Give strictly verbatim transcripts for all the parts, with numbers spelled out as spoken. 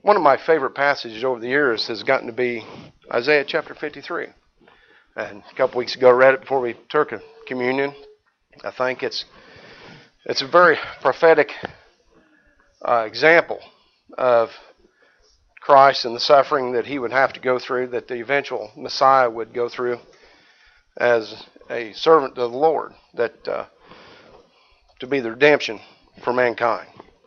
one of my favorite passages over the years has gotten to be Isaiah chapter fifty-three. And a couple weeks ago, I read it before we took a communion. I think it's it's a very prophetic uh, example of Christ and the suffering that he would have to go through, that the eventual Messiah would go through as a servant of the Lord, that uh, to be the redemption for mankind.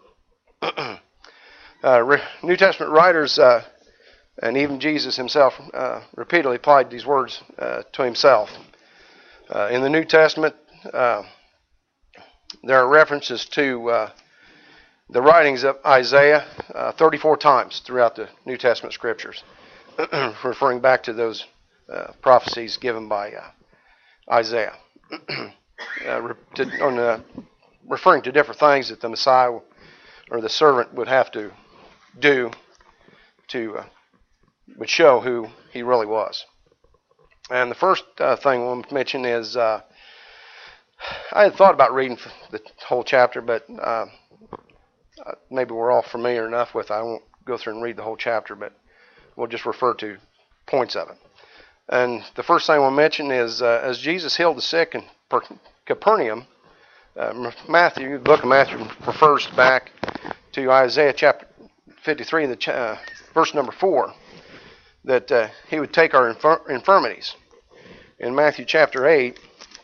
uh, re- New Testament writers uh, and even Jesus himself uh, repeatedly applied these words uh, to himself. Uh, in the New Testament, uh, there are references to uh, the writings of Isaiah uh, thirty-four times throughout the New Testament scriptures, referring back to those uh, prophecies given by uh, Isaiah, uh, re- to, on, uh, referring to different things that the Messiah or the servant would have to do to uh, would show who he really was. And the first uh, thing I want to mention is uh, I had thought about reading the whole chapter, but uh, maybe we're all familiar enough with it. I won't go through and read the whole chapter, but we'll just refer to points of it. And the first thing I want to mention is uh, as Jesus healed the sick in Capernaum, uh, Matthew, the book of Matthew, refers back to Isaiah chapter fifty-three, the ch- uh, verse number four, that uh, he would take our infir- infirmities. In Matthew chapter eight,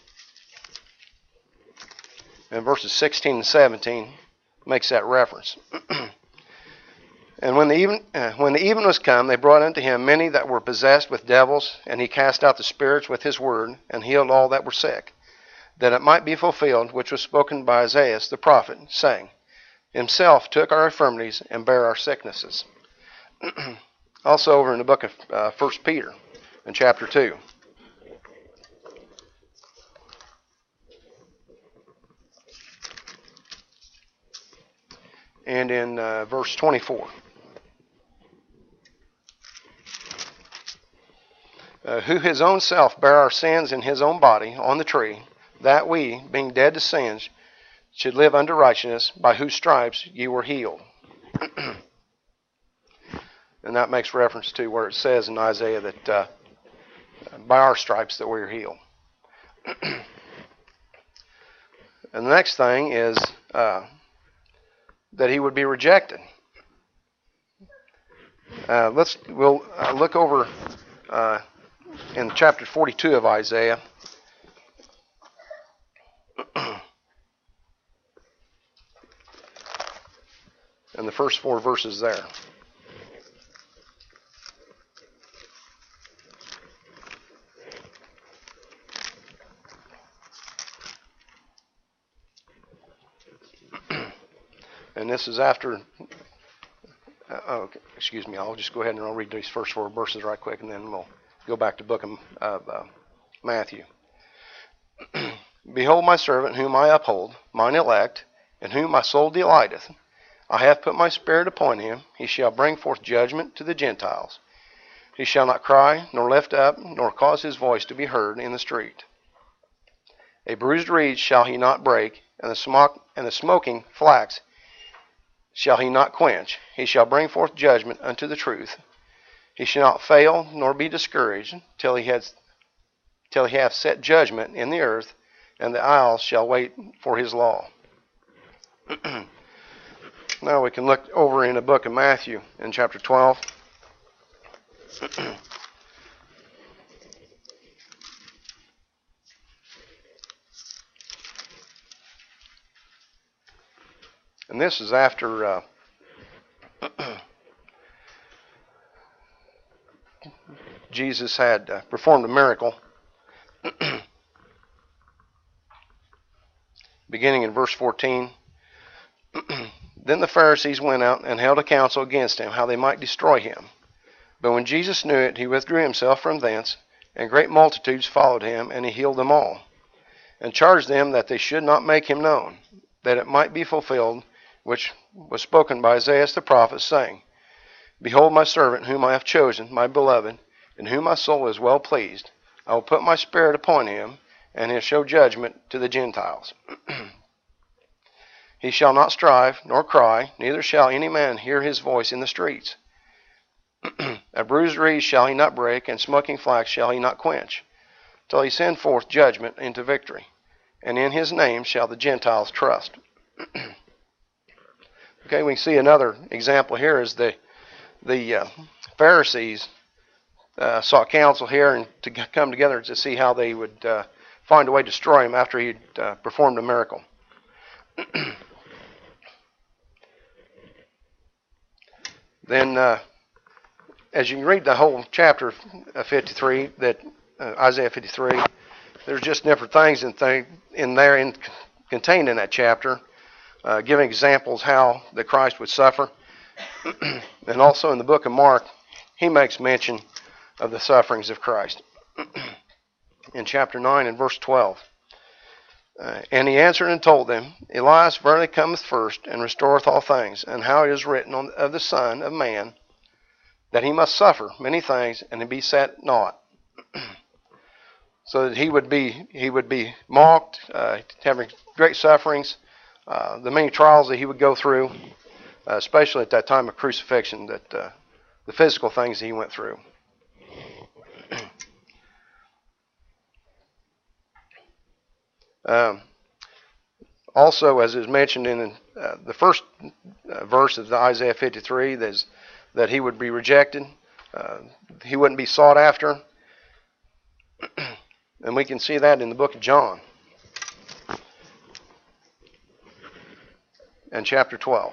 and verses sixteen and seventeen, makes that reference. And when the even uh, when the even was come, they brought unto him many that were possessed with devils, and he cast out the spirits with his word, and healed all that were sick, that it might be fulfilled which was spoken by Isaiah the prophet, saying, himself took our infirmities and bare our sicknesses. Also over in the book of uh, First Peter, in chapter two. And in uh, verse twenty-four. Uh, who his own self bare our sins in his own body on the tree, that we, being dead to sins, should live unto righteousness, by whose stripes ye were healed. And that makes reference to where it says in Isaiah that uh, by our stripes that we are healed. And the next thing is uh, that he would be rejected. Uh, let's we'll uh, look over uh, in chapter forty-two of Isaiah. And the first four verses there. And this is after, uh, oh, excuse me, I'll just go ahead and I'll read these first four verses right quick, and then we'll go back to the book of, of uh, Matthew. Behold my servant whom I uphold, mine elect, in whom my soul delighteth. I have put my spirit upon him. He shall bring forth judgment to the Gentiles. He shall not cry, nor lift up, nor cause his voice to be heard in the street. A bruised reed shall he not break, and the smoke and the smoking flax shall he not quench. He shall bring forth judgment unto the truth. He shall not fail nor be discouraged till he has till he hath set judgment in the earth, and the isles shall wait for his law. Now we can look over in the book of Matthew in chapter twelve. And this is after uh, Jesus had uh, performed a miracle. Beginning in verse fourteen. Then the Pharisees went out and held a council against him, how they might destroy him. But when Jesus knew it, he withdrew himself from thence, and great multitudes followed him, and he healed them all, and charged them that they should not make him known, that it might be fulfilled which was spoken by Isaiah the prophet, saying, behold my servant whom I have chosen, my beloved, in whom my soul is well pleased. I will put my spirit upon him, and he'll show judgment to the Gentiles. He shall not strive, nor cry, neither shall any man hear his voice in the streets. A bruised reed shall he not break, and smoking flax shall he not quench, till he send forth judgment into victory. And in his name shall the Gentiles trust. Okay, we see another example here is the the uh, Pharisees uh, sought counsel here and to come together to see how they would uh, find a way to destroy him after he'd uh, performed a miracle. Then, uh, as you can read the whole chapter fifty-three, that uh, Isaiah fifty-three, there's just different things in, th- in there in, contained in that chapter, uh, giving examples how that Christ would suffer. And also in the book of Mark, he makes mention of the sufferings of Christ. In chapter nine and verse twelve. Uh, and he answered and told them, Elias verily cometh first, and restoreth all things, and how it is written on, of the Son of Man, that he must suffer many things, and be set not. So that he would be he would be mocked, uh, having great sufferings, uh, the many trials that he would go through, uh, especially at that time of crucifixion, that uh, the physical things that he went through. Um, also, as is mentioned in uh, the first uh, verse of the Isaiah fifty-three, that, that he would be rejected, uh, he wouldn't be sought after, and we can see that in the book of John, and chapter twelve.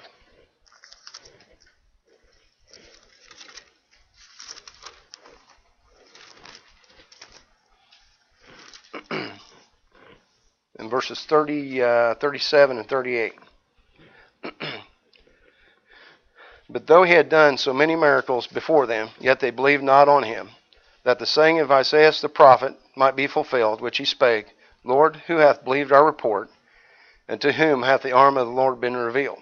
In verses thirty, uh, thirty-seven and thirty-eight. But though he had done so many miracles before them, yet they believed not on him, that the saying of Isaiah the prophet might be fulfilled, which he spake, Lord, who hath believed our report, and to whom hath the arm of the Lord been revealed?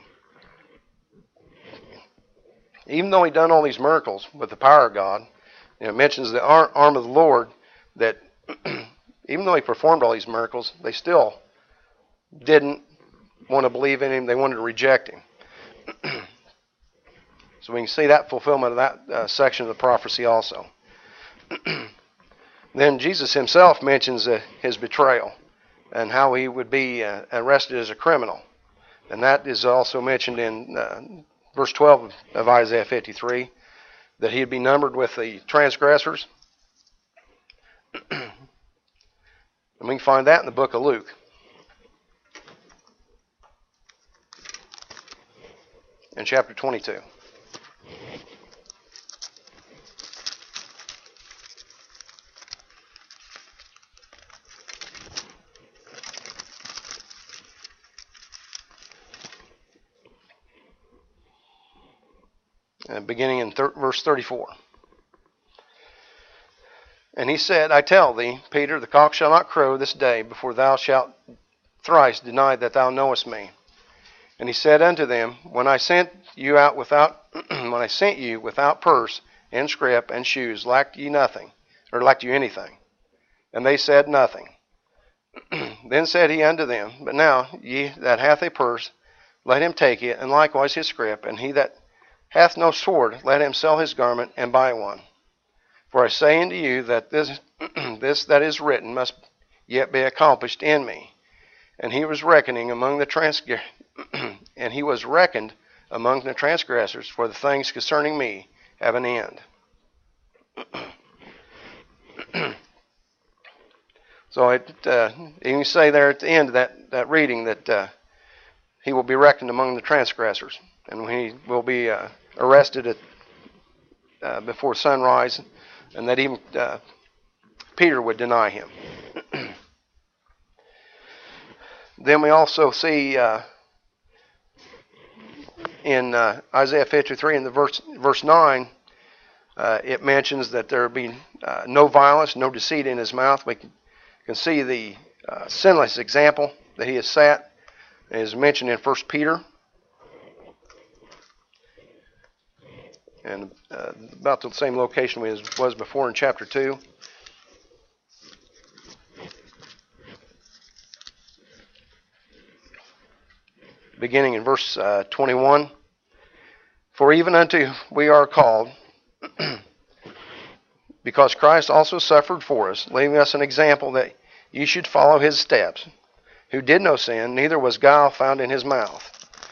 Even though he done all these miracles with the power of God, you know, it mentions the arm of the Lord, that even though he performed all these miracles, they still didn't want to believe in him. They wanted to reject him. So we can see that fulfillment of that uh, section of the prophecy also. Then Jesus himself mentions uh, his betrayal and how he would be uh, arrested as a criminal. And that is also mentioned in uh, verse twelve of Isaiah fifty-three, that he'd be numbered with the transgressors. And we can find that in the book of Luke. In chapter twenty-two. Uh, beginning in thir- verse thirty-four. And he said, I tell thee, Peter, the cock shall not crow this day before thou shalt thrice deny that thou knowest me. And he said unto them, When I sent you out without, when I sent you without purse and scrip and shoes, lacked ye nothing, or lacked you anything? And they said nothing. Then said he unto them, But now ye that hath a purse, let him take it, and likewise his scrip, and he that hath no sword, let him sell his garment and buy one. For I say unto you that this, this that is written must yet be accomplished in me. And he was reckoning among the trans, and he was reckoned among the transgressors, for the things concerning me have an end. So it, uh, you can say there at the end of that, that reading that uh, he will be reckoned among the transgressors, and he will be uh, arrested at, uh, before sunrise, and that even uh, Peter would deny him. Then we also see uh, in uh, Isaiah fifty-three, in the verse verse nine, uh, it mentions that there will be uh, no violence, no deceit in his mouth. We can, can see the uh, sinless example that he has set, as mentioned in First Peter, and uh, about the same location we was before in chapter two. Beginning in verse uh, twenty-one. For even unto we are called, Because Christ also suffered for us, leaving us an example that ye should follow his steps, who did no sin, neither was guile found in his mouth.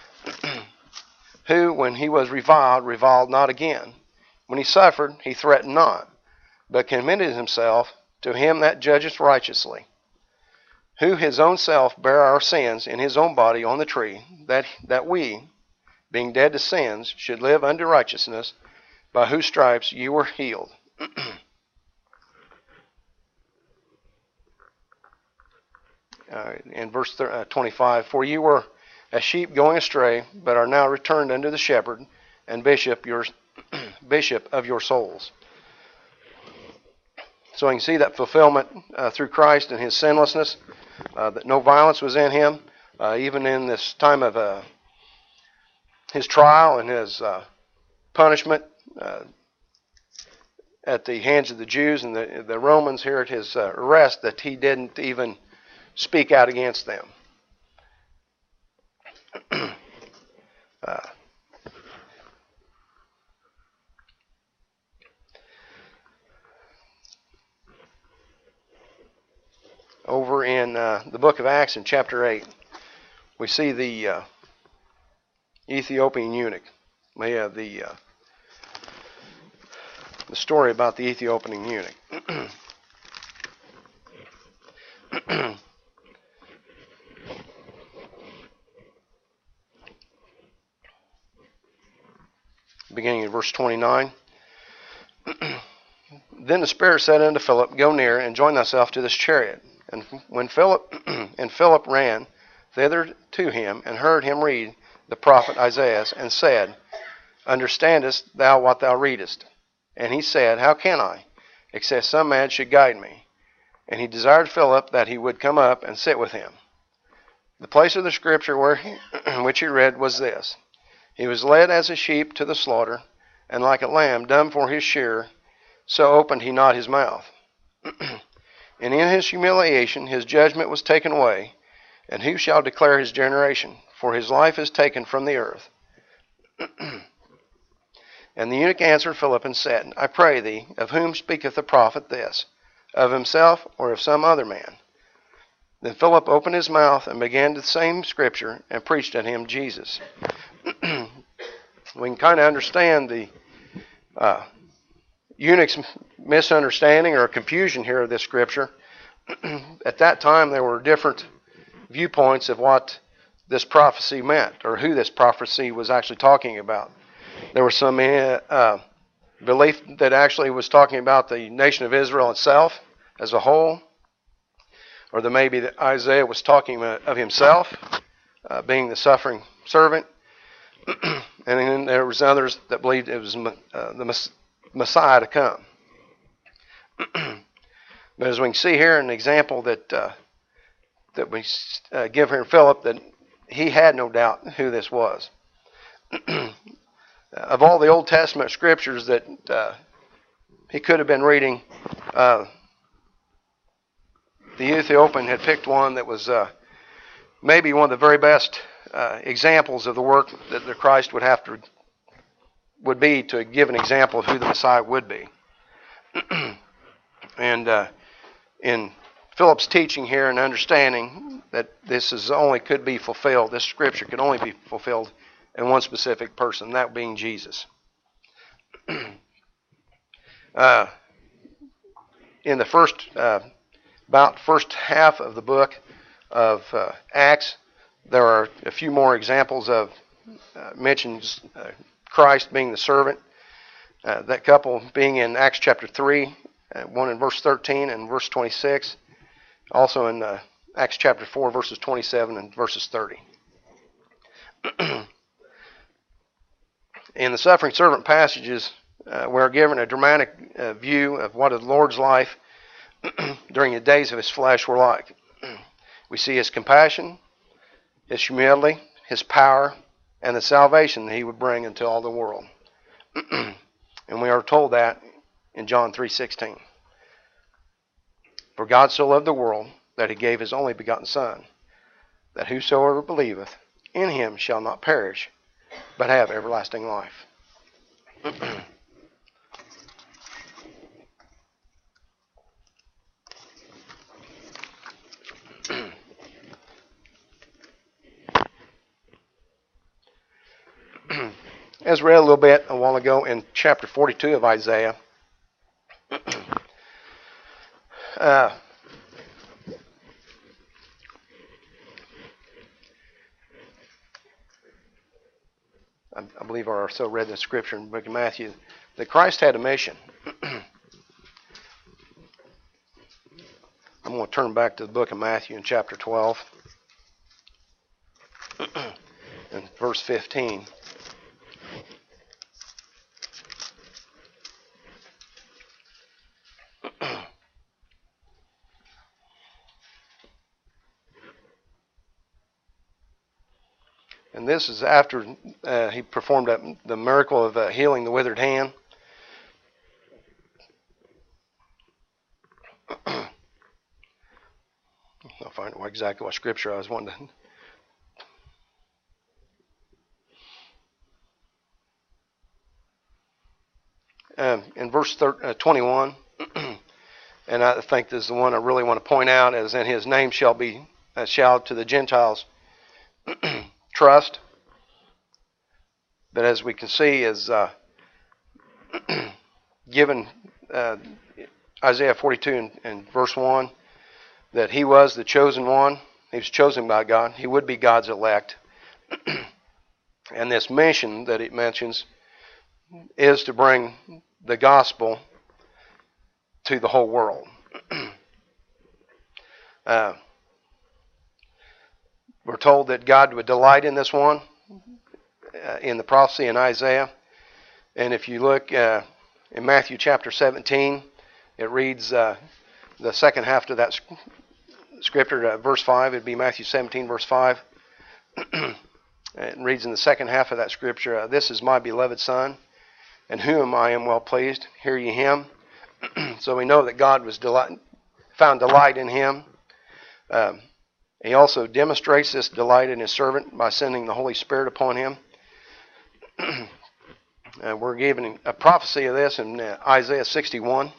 Who, when he was reviled, reviled not again. When he suffered, he threatened not, but committed himself to him that judgeth righteously. Who his own self bare our sins in his own body on the tree, that, that we, being dead to sins, should live unto righteousness, by whose stripes ye were healed. uh, in verse twenty-five, for ye were as sheep going astray, but are now returned unto the shepherd and bishop, your, bishop of your souls. So we can see that fulfillment uh, through Christ and his sinlessness, uh, that no violence was in him, uh, even in this time of uh, his trial and his uh, punishment uh, at the hands of the Jews and the, the Romans here at his uh, arrest, that he didn't even speak out against them. uh, over in uh, the book of Acts in chapter eight, we see the uh, Ethiopian eunuch. We have the uh, the story about the Ethiopian eunuch. Beginning in verse twenty-nine. Then the Spirit said unto Philip, go near and join thyself to this chariot. And when Philip and Philip ran thither to him and heard him read the prophet Isaiah, and said, understandest thou what thou readest? And he said, how can I, except some man should guide me? And he desired Philip that he would come up and sit with him. The place of the scripture where he, which he read was this: he was led as a sheep to the slaughter, and like a lamb dumb for his shearer, so opened he not his mouth. And in his humiliation his judgment was taken away. And who shall declare his generation? For his life is taken from the earth. And the eunuch answered Philip and said, I pray thee, of whom speaketh the prophet this? Of himself, or of some other man? Then Philip opened his mouth and began the same scripture and preached at him Jesus. We can kind of understand the uh, eunuch's misunderstanding or confusion here of this scripture. At that time, there were different viewpoints of what this prophecy meant, or who this prophecy was actually talking about. There was some uh, belief that actually was talking about the nation of Israel itself as a whole, or that maybe that Isaiah was talking of himself, uh, being the suffering servant. And then there was others that believed it was uh, the Messiah to come. But as we can see here, an example that uh, that we uh, give here in Philip, that he had no doubt who this was. Of all the Old Testament scriptures that uh, he could have been reading, uh, the Ethiopian had picked one that was uh, maybe one of the very best uh, examples of the work that the Christ would have to would be to give an example of who the Messiah would be. And uh, in Philip's teaching here and understanding that this is only could be fulfilled, this scripture could only be fulfilled in one specific person, that being Jesus. uh, in the first, uh, about first half of the book of uh, Acts, there are a few more examples of uh, mentions uh, Christ being the servant. Uh, that couple being in Acts chapter three, uh, one in verse thirteen and verse twenty-six. Also in uh, Acts chapter four, verses twenty-seven and verses thirty. In the suffering servant passages, uh, we're given a dramatic uh, view of what the Lord's life during the days of his flesh were like. We see his compassion, his humility, his power, and the salvation that he would bring into all the world. And we are told that in John three sixteen. For God so loved the world that he gave his only begotten Son, that whosoever believeth in him shall not perish, but have everlasting life. as read a little bit a while ago in chapter forty-two of Isaiah, uh, I, I believe I also read the scripture in the book of Matthew, that Christ had a mission. I'm going to turn back to the book of Matthew in chapter twelve and verse fifteen. And this is after uh, he performed that, the miracle of uh, healing the withered hand. I'll find out exactly what scripture I was wanting to. Um, in verse thirty, uh, twenty-one, and I think this is the one I really want to point out, as in his name shall be uh, shall to the Gentiles trust. But as we can see, is uh, given uh, Isaiah forty-two and, and verse one, that he was the chosen one. He was chosen by God. He would be God's elect. And this mission that it mentions is to bring the gospel to the whole world. uh, we're told that God would delight in this one, uh, in the prophecy in Isaiah. And if you look uh, in Matthew chapter seventeen, it reads uh, the second half of that scripture, uh, verse five. It'd be Matthew seventeen, verse five. It reads in the second half of that scripture, uh, "This is my beloved Son, in whom I am well pleased. Hear ye him." So we know that God was delight, found delight in him. Um, he also demonstrates this delight in his servant by sending the Holy Spirit upon him. uh, we're given a prophecy of this in uh, Isaiah sixty-one.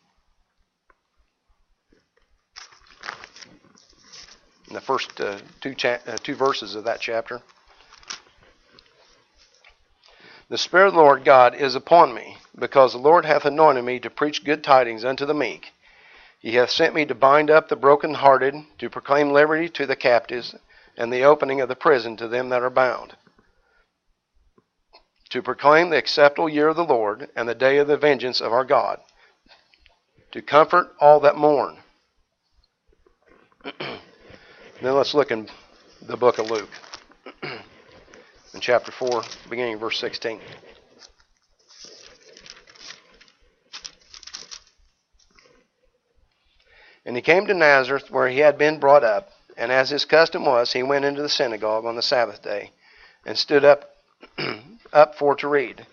In the first uh, two, cha- uh, two verses of that chapter. "The Spirit of the Lord God is upon me, because the Lord hath anointed me to preach good tidings unto the meek. He hath sent me to bind up the brokenhearted, to proclaim liberty to the captives, and the opening of the prison to them that are bound, to proclaim the acceptable year of the Lord, and the day of the vengeance of our God, to comfort all that mourn." Then let's look in the book of Luke, in chapter four, beginning of verse sixteen. "And he came to Nazareth, where he had been brought up, and as his custom was, he went into the synagogue on the Sabbath day, and stood up, up for to read.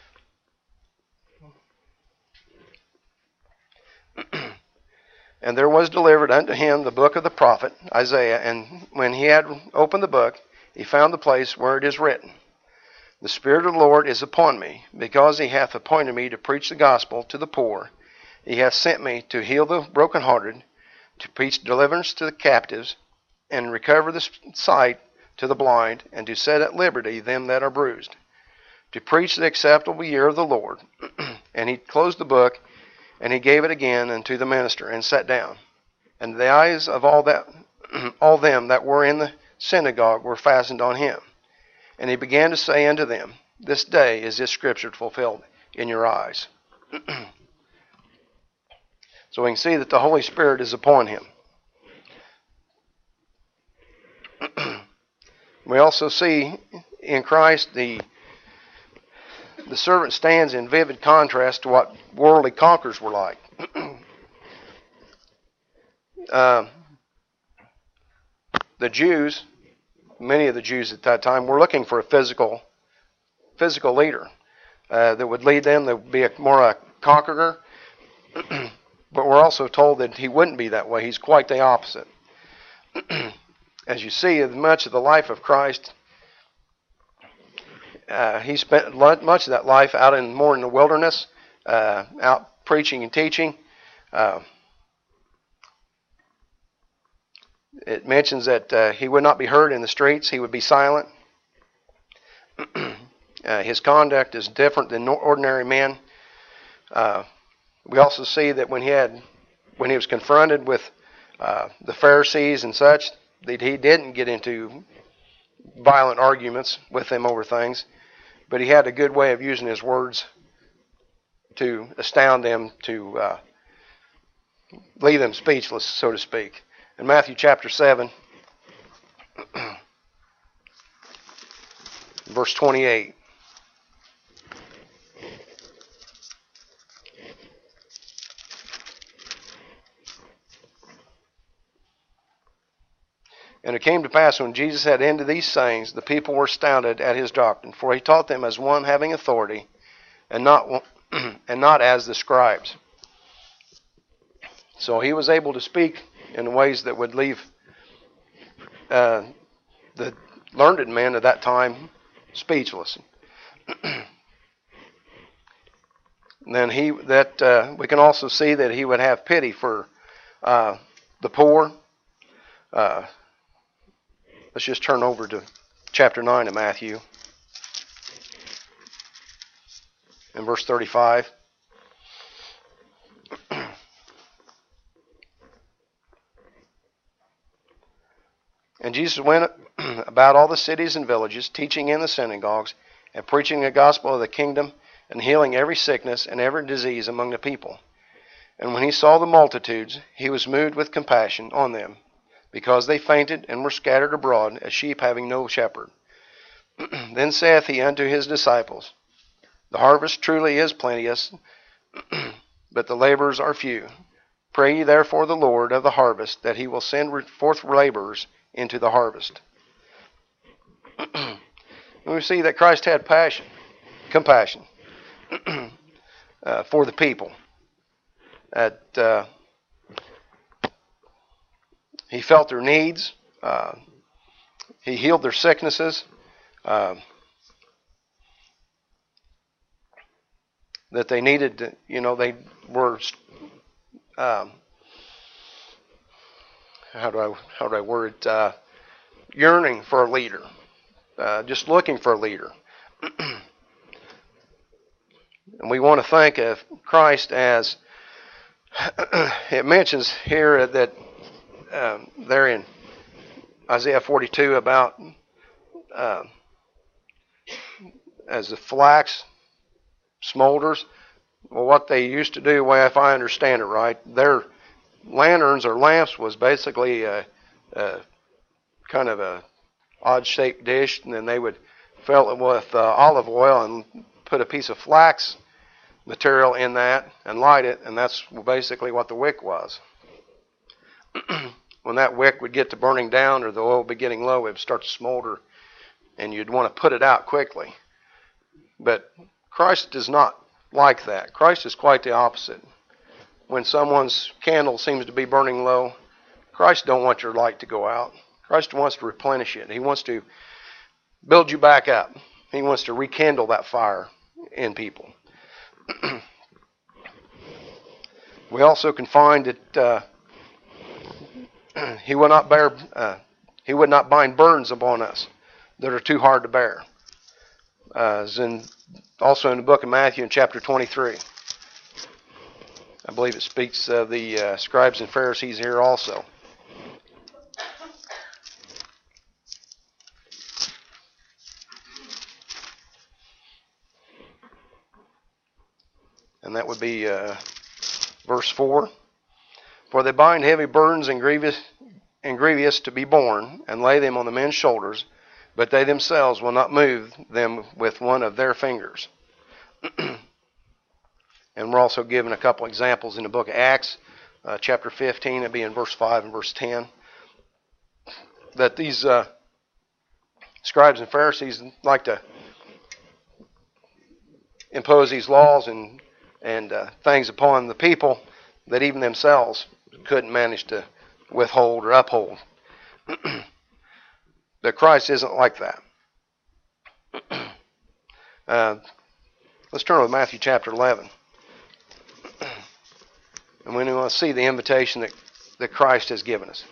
And there was delivered unto him the book of the prophet Isaiah. And when he had opened the book, he found the place where it is written, The Spirit of the Lord is upon me, because he hath appointed me to preach the gospel to the poor. He hath sent me to heal the brokenhearted, to preach deliverance to the captives, and recover the sight to the blind, and to set at liberty them that are bruised, to preach the acceptable year of the Lord. And he closed the book, and he gave it again unto the minister, and sat down. And the eyes of all that, all them that were in the synagogue were fastened on him. And he began to say unto them, This day is this scripture fulfilled in your eyes. So we can see that the Holy Spirit is upon him. We also see in Christ the the servant stands in vivid contrast to what worldly conquerors were like. uh, the Jews, many of the Jews at that time, were looking for a physical, physical leader uh, that would lead them. That would be a, more a conqueror. But we're also told that he wouldn't be that way. He's quite the opposite. As you see, much of the life of Christ, Uh, he spent much of that life out in more in the wilderness, uh, out preaching and teaching. Uh, it mentions that uh, he would not be heard in the streets; he would be silent. Uh, his conduct is different than ordinary men. Uh, we also see that when he had, when he was confronted with uh, the Pharisees and such, that he didn't get into violent arguments with them over things, but he had a good way of using his words to astound them, to uh, leave them speechless, so to speak. In Matthew chapter seven, verse twenty-eight. And it came to pass when Jesus had ended these sayings, the people were astounded at his doctrine, for he taught them as one having authority, and not and not as the scribes. So he was able to speak in ways that would leave uh, the learned men at that time speechless. Then he that uh, we can also see that he would have pity for uh, the poor. Uh, let's just turn over to chapter nine of Matthew, in verse thirty-five. And Jesus went about all the cities and villages, teaching in the synagogues, and preaching the gospel of the kingdom, and healing every sickness and every disease among the people. And when he saw the multitudes, he was moved with compassion on them, because they fainted and were scattered abroad, as sheep having no shepherd. Then saith he unto his disciples, The harvest truly is plenteous, but the laborers are few. Pray ye therefore the Lord of the harvest, that he will send forth laborers into the harvest. And we see that Christ had passion, compassion uh, for the people. That uh, he felt their needs. Uh, he healed their sicknesses. Uh, that they needed, to, you know, they were. Um, how do I how do I word it? Uh, yearning for a leader, uh, just looking for a leader. And we want to think of Christ as it mentions here that um, there in Isaiah forty-two about uh, as the flax smolders. Well, what they used to do, the way if I understand it right, their lanterns or lamps was basically a, a kind of a odd-shaped dish, and then they would fill it with uh, olive oil and put a piece of flax material in that and light it, and that's basically what the wick was. When that wick would get to burning down or the oil would be getting low, it would start to smolder, and you'd want to put it out quickly. But Christ is not like that. Christ is quite the opposite. When someone's candle seems to be burning low, Christ don't want your light to go out. Christ wants to replenish it. He wants to build you back up. He wants to rekindle that fire in people. We also can find that uh, he will not bear, uh, he would not bind burdens upon us that are too hard to bear. Uh, as in, also in the book of Matthew in chapter twenty-three. I believe it speaks of the uh, scribes and Pharisees here also. And that would be uh, verse four. For they bind heavy burdens and grievous, and grievous to be borne, and lay them on the men's shoulders, but they themselves will not move them with one of their fingers. And we're also given a couple examples in the book of Acts, uh, chapter fifteen, it'd be in verse five and verse ten, that these uh, scribes and Pharisees like to impose these laws and, and uh, things upon the people that even themselves couldn't manage to withhold or uphold. But Christ isn't like that. Uh, let's turn to Matthew chapter eleven. And we want to see the invitation that, that Christ has given us.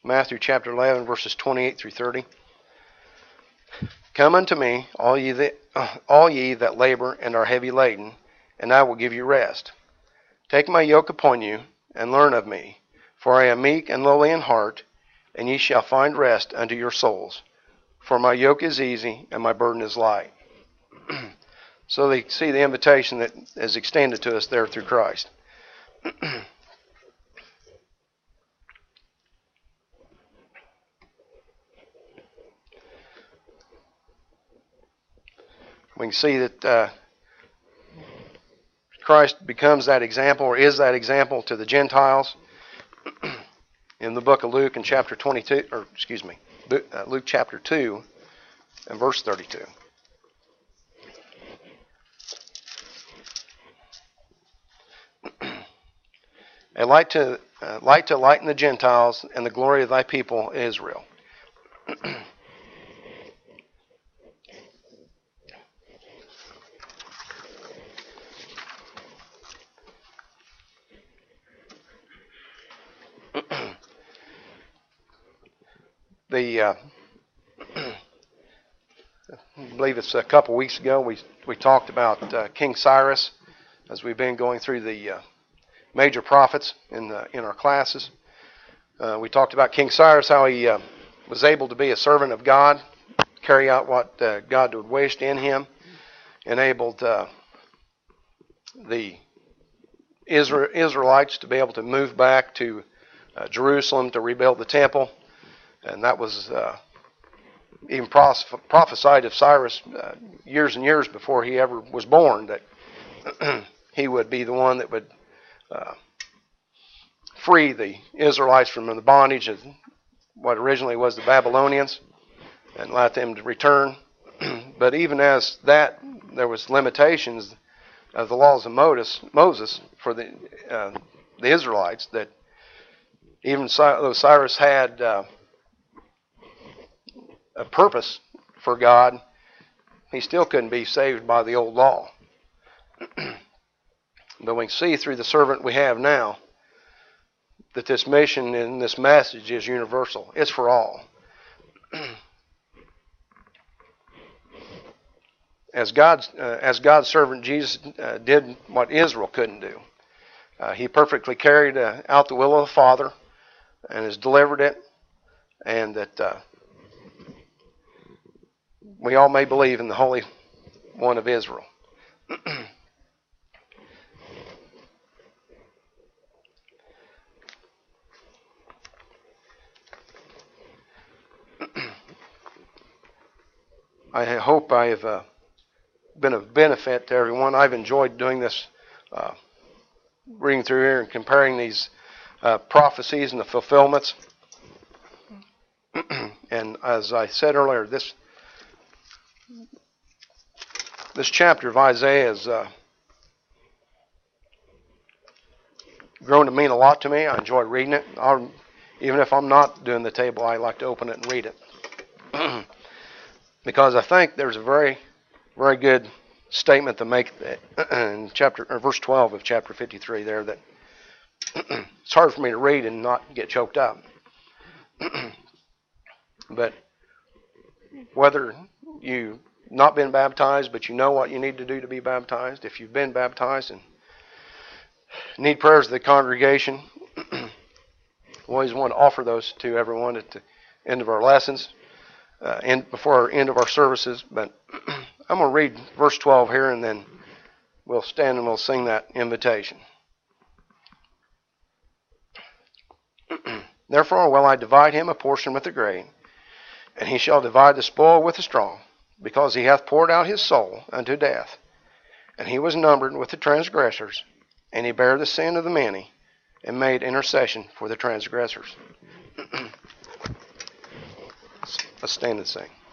Matthew chapter eleven, verses twenty-eight through thirty. Come unto me, all ye that, uh, all ye that labor and are heavy laden, and I will give you rest. Take my yoke upon you, and learn of me, for I am meek and lowly in heart, and ye shall find rest unto your souls. For my yoke is easy, and my burden is light. So they see the invitation that is extended to us there through Christ. We can see that uh, Christ becomes that example, or is that example to the Gentiles in the book of Luke in chapter twenty-two, or excuse me, Luke chapter two and verse thirty-two. A light to uh, light to lighten the Gentiles and the glory of thy people Israel. The uh, I believe it's a couple weeks ago we we talked about uh, King Cyrus as we've been going through the uh, major prophets in the, in our classes. Uh, we talked about King Cyrus, how he uh, was able to be a servant of God, carry out what uh, God had wished in him, enabled uh, the Israel, Israelites to be able to move back to uh, Jerusalem to rebuild the temple. And that was uh, even prophesied of Cyrus uh, years and years before he ever was born, that he would be the one that would uh, free the Israelites from the bondage of what originally was the Babylonians and let them to return. But even as that, there was limitations of the laws of Moses for the uh, the Israelites, that even though Cyrus had uh, a purpose for God, he still couldn't be saved by the old law. But we can see through the servant we have now that this mission and this message is universal. It's for all. As God's uh, as God's servant, Jesus uh, did what Israel couldn't do. Uh, he perfectly carried uh, out the will of the Father and has delivered it, and that uh, we all may believe in the Holy One of Israel. I hope I have uh, been of benefit to everyone. I've enjoyed doing this, uh, reading through here and comparing these uh, prophecies and the fulfillments. And as I said earlier, this this chapter of Isaiah has uh, grown to mean a lot to me. I enjoy reading it. I'll, even if I'm not doing the table, I like to open it and read it. Because I think there's a very, very good statement to make in chapter or verse twelve of chapter fifty-three there, that it's hard for me to read and not get choked up. But whether you've not been baptized, but you know what you need to do to be baptized, if you've been baptized and need prayers of the congregation, we always want to offer those to everyone at the end of our lessons. Uh, and before our end of our services, but I'm going to read verse twelve here, and then we'll stand and we'll sing that invitation. Therefore will I divide him a portion with the great, and he shall divide the spoil with the strong, because he hath poured out his soul unto death. And he was numbered with the transgressors, and he bare the sin of the many, and made intercession for the transgressors. Let's stand and sing.